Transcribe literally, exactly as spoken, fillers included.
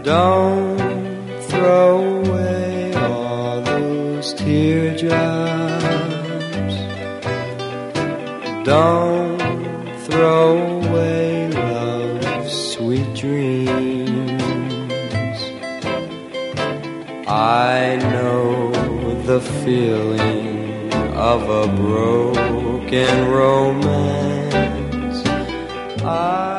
Don't throw away all those teardrops. Don't throw away love's sweet dreams. I know the feeling of a broken romance. I